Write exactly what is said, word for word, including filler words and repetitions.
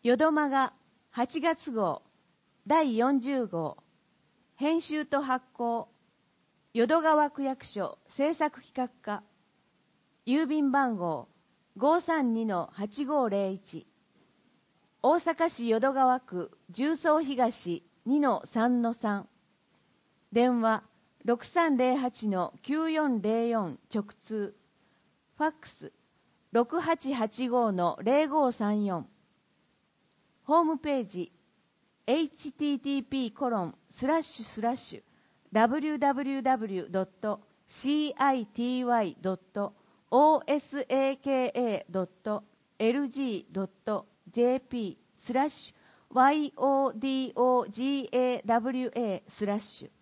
よどまがはちがつ号だいよんじゅう号編集と発行淀川区役所制作企画課郵便番号 ごーさんにのはちごーぜろいち 大阪市淀川区十三東 にのさんのさん 電話 ろくさんぜろはちのきゅうよんぜろよん 直通ファックス ろくはちはちごのぜろごさんよんホームページ エイチティーティーピーコロンスラッシュスラッシュダブリューダブリューダブリュードットシーアイティーワイドットオーエスエーケーエードットエルジードットジェーピースラッシュワイオーディーオージーエーダブリューエースラッシュ